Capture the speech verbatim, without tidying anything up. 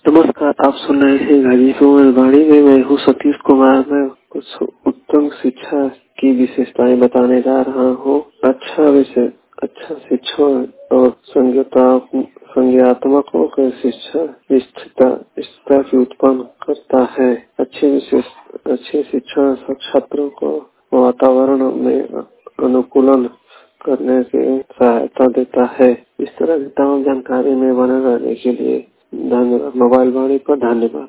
नमस्कार, आप सुन रहे हैं गाजीपुर वाणी में। मैं हूँ सतीश कुमार। मैं कुछ उत्तम शिक्षा की विशेषताएं बताने जा रहा हूँ। अच्छा विषय अच्छा शिक्षा और संज्ञता संज्ञात्मकों की शिक्षा स्थिरता स्थिरता की उत्पन्न करता है। अच्छी विशेष अच्छी शिक्षा छात्रों को वातावरण में अनुकूलन करने की सहायता देता है। इस तरह की तमाम जानकारी में बने रहने के लिए धन्यवाद। मोबाइल वाणी पर धन्यवाद।